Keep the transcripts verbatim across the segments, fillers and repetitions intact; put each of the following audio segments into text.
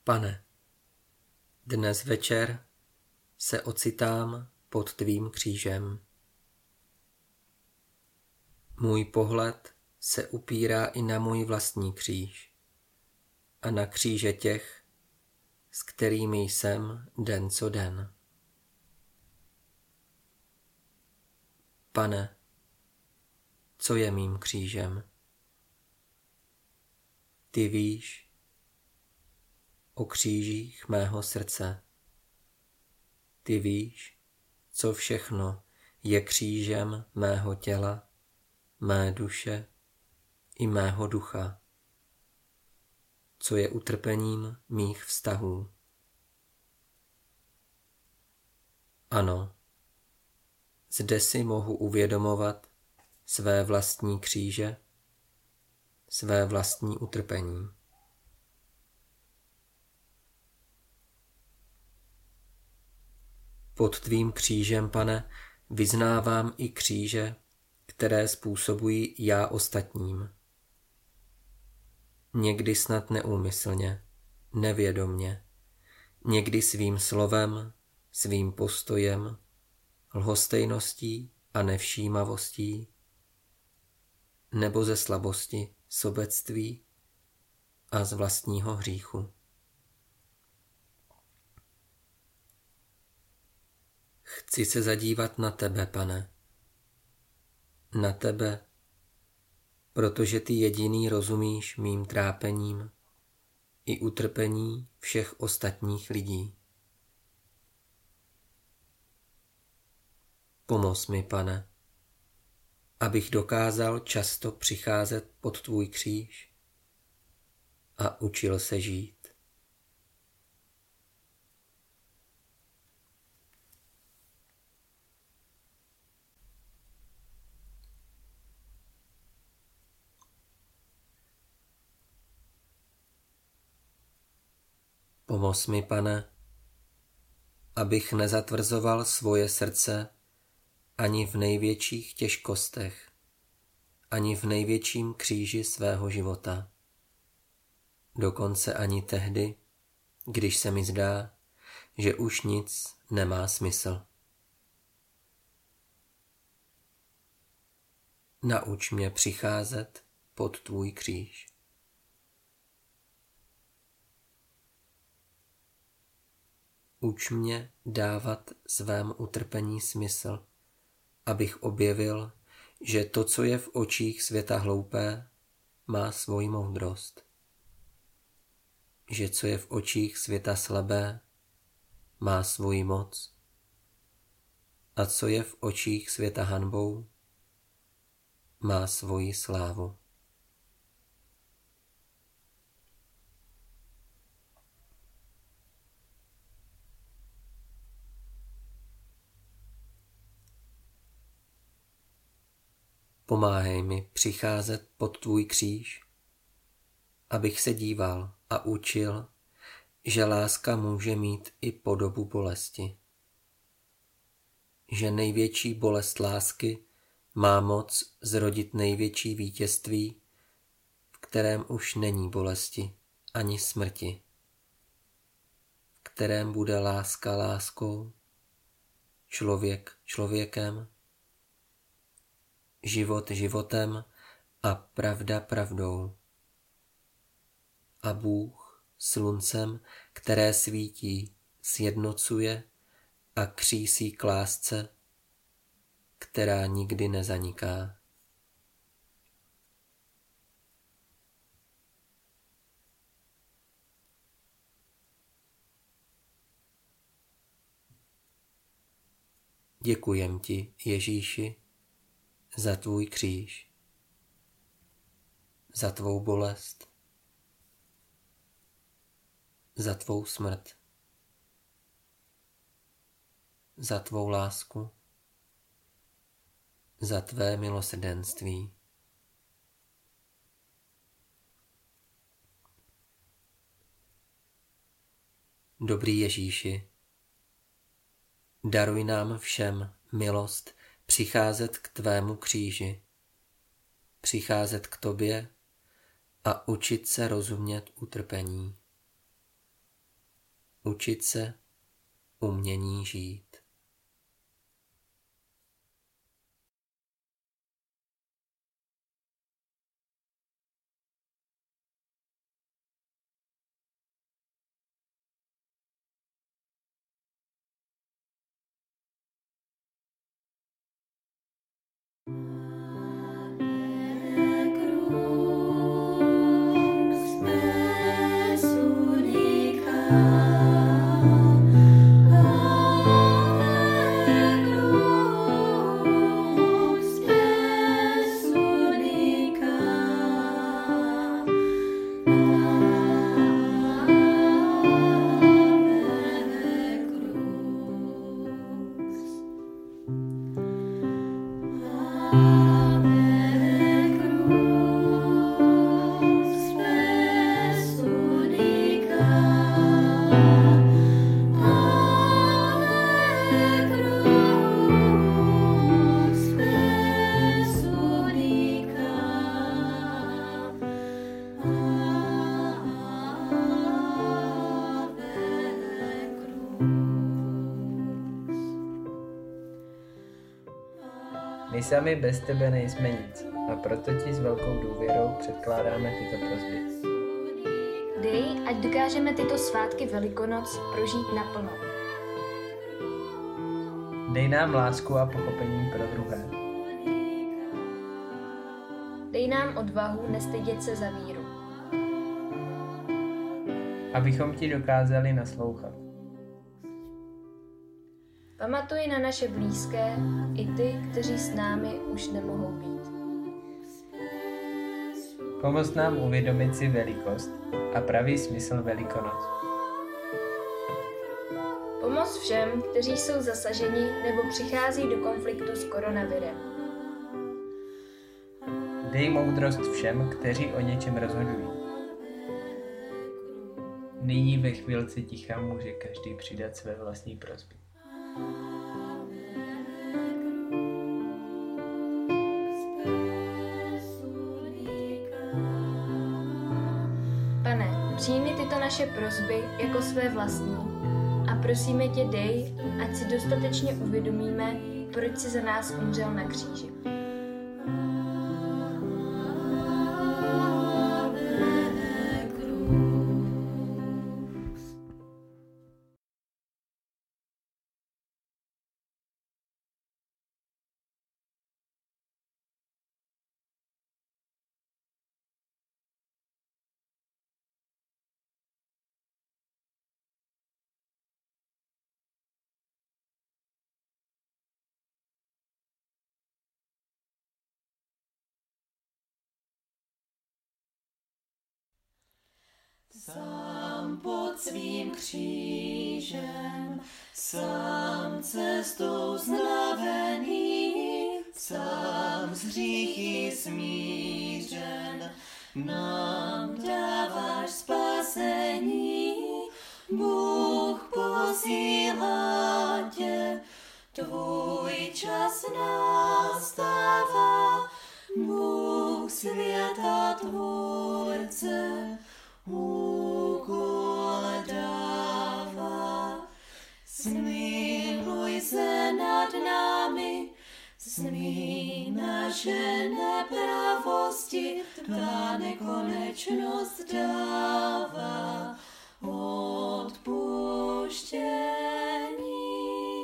Pane, dnes večer se ocitám pod tvým křížem. Můj pohled se upírá i na můj vlastní kříž a na kříže těch, s kterými jsem den co den. Pane, co je mým křížem? Ty víš o křížích mého srdce. Ty víš, co všechno je křížem mého těla, mé duše i mého ducha, co je utrpením mých vztahů. Ano, zde si mohu uvědomovat své vlastní kříže, své vlastní utrpení. Pod tvým křížem, Pane, vyznávám i kříže, které způsobují já ostatním. Někdy snad neúmyslně, nevědomně, někdy svým slovem, svým postojem, lhostejností a nevšímavostí, nebo ze slabosti, sobectví a z vlastního hříchu. Chci se zadívat na tebe, Pane. Na tebe, protože ty jediný rozumíš mým trápením i utrpení všech ostatních lidí. Pomoz mi, Pane, abych dokázal často přicházet pod tvůj kříž a učil se žít. Pomoz mi, Pane, abych nezatvrzoval svoje srdce ani v největších těžkostech, ani v největším kříži svého života. Dokonce ani tehdy, když se mi zdá, že už nic nemá smysl. Nauč mě přicházet pod tvůj kříž. Uč mě dávat svému utrpení smysl, abych objevil, že to, co je v očích světa hloupé, má svoji moudrost. Že co je v očích světa slabé, má svoji moc. A co je v očích světa hanbou, má svoji slávu. Pomáhej mi přicházet pod tvůj kříž, abych se díval a učil, že láska může mít i podobu bolesti. Že největší bolest lásky má moc zrodit největší vítězství, v kterém už není bolesti ani smrti, v kterém bude láska láskou, člověk člověkem, život životem a pravda pravdou. A Bůh sluncem, které svítí, sjednocuje a křísí k lásce, která nikdy nezaniká. Děkujem ti, Ježíši, za tvůj kříž, za tvou bolest, za tvou smrt, za tvou lásku, za tvé milosrdenství. Dobrý Ježíši, daruj nám všem milost přicházet k tvému kříži, přicházet k tobě a učit se rozumět utrpení. učit se umění žít. My sami bez tebe nejsme nic a proto ti s velkou důvěrou předkládáme tyto prosby. Dej, ať dokážeme tyto svátky Velikonoc prožít naplno. Dej nám lásku a pochopení pro druhé. Dej nám odvahu nestydět se za víru. Abychom ti dokázali naslouchat. Pamatuj na naše blízké i ty, kteří s námi už nemohou být. Pomoz nám uvědomit si velikost a pravý smysl Velikonoc. Pomoz všem, kteří jsou zasaženi nebo přichází do konfliktu s koronavirem. Dej moudrost všem, kteří o něčem rozhodují. Nyní ve chvílce ticha může každý přidat své vlastní prosby. Pane, přijmi tyto naše prosby jako své vlastní a prosíme tě, dej, ať si dostatečně uvědomíme, proč si za nás umřel na kříži. Sám pod svým křížem, sám cestou znavený, sám z hříchy smířen, nám dáváš spasení. Bůh posílá tě, tvůj čas nastává, Bůh světa tvůrce úkol dává. Smiluj se nad námi, smí naše nepravosti, tvá nekonečnost dává odpuštění.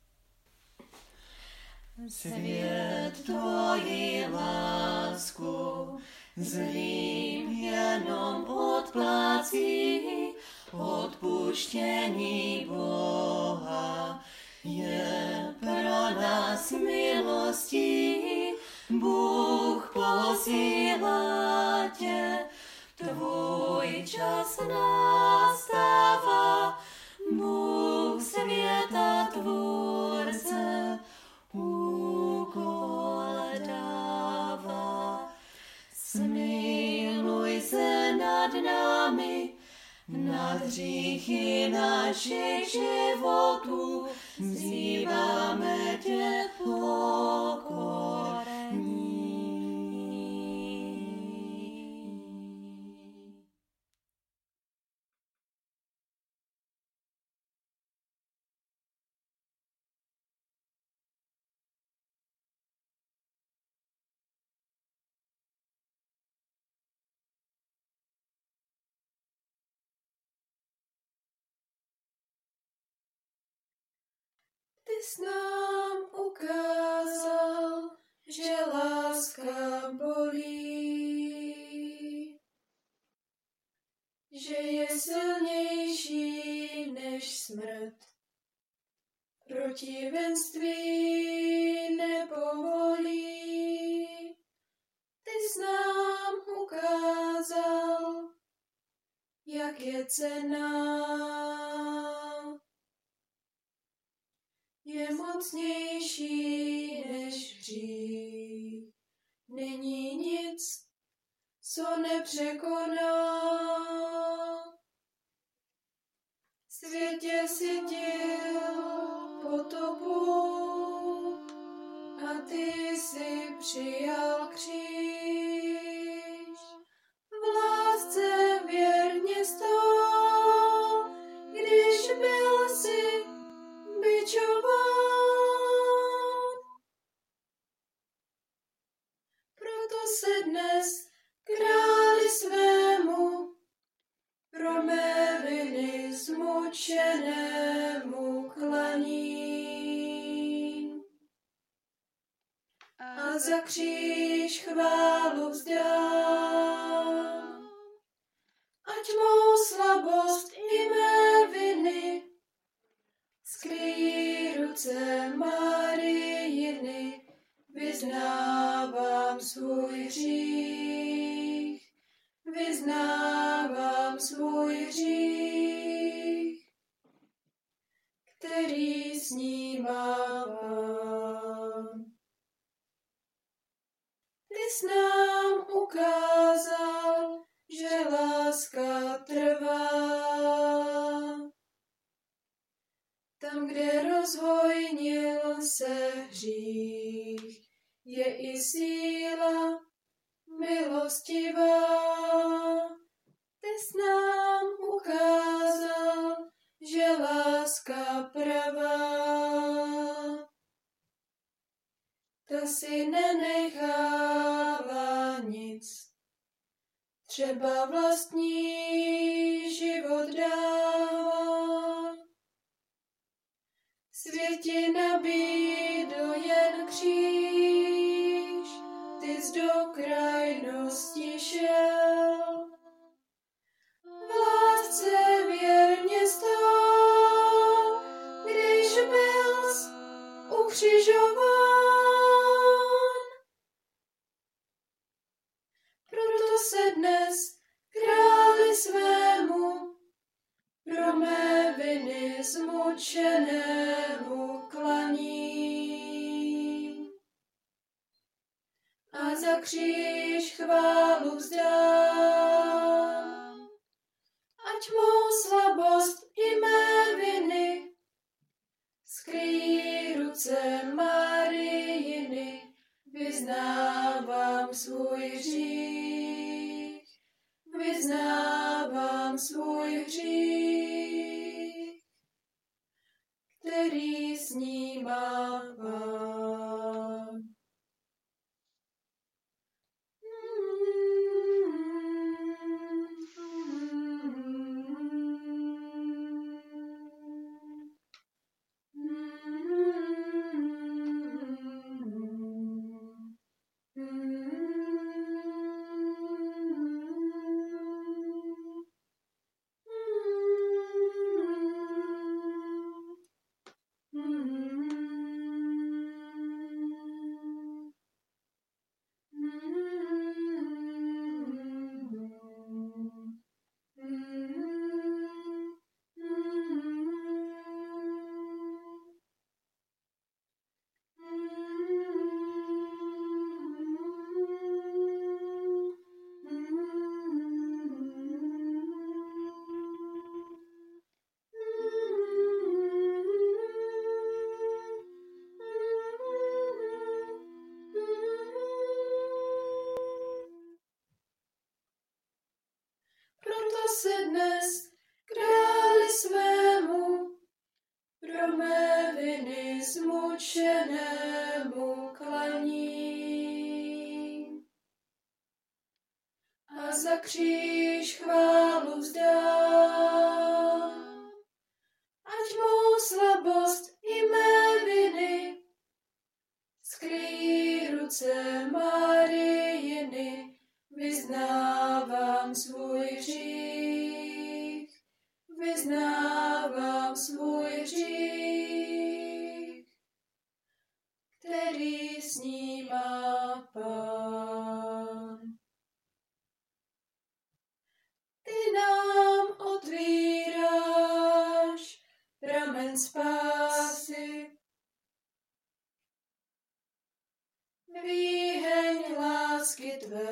Svět tvoji lásku zlým jenom odplácí, odpuštění Boha je pro nás milostí. Bůh posílá tě, tvůj čas nastává, Bůh světa tvůrce úkol dává. Smiluj se nad námi, nad hříchy našich životů, vzýváme tě pokorní. jsi nám ukázal, že láska bolí, že je silnější než smrt. Protivenství nepovolí, ty jsi nám ukázal, jak je cenná. Je mocnější než hřích, není nic, co nepřekoná. Světě sytil potopu a ty si přijal kříž. V lásce věrně stál, když byl si bičován. Proto se dnes králi svému pro mé viny zmučenému klaním. A za kříž chválu vzdám, ať mou slabost i mé viny skryjí ruce Marijiny. Vyznávám svůj hřích, vyznávám svůj hřích, který snímávám. Ty jsi nám ukázal, že láska trvá. Tam, kde rozhojnil se hřích, je i síla milostivá. Ty jsi nám ukázal, že láska pravá, ta si nenechává nic, třeba vlastní život dává. Světi nabídl jen kříž, ty jsi do krajnosti šel. V lásce věrně stál, když byl jsi ukřižován. Proto se dnes králi svému pro mé viny zmučenému klaním. A za kříž chválu vzdám, ať mou slabost i mé viny skryjí ruce Marijiny. Vyznávám svůj hřích, vyznávám svůj hřích, který snímávám. Se dnes králi svému pro mé viny zmučenému klaním. A za kříž chválu vzdám, ať mou slabost i mé viny lásky tvé,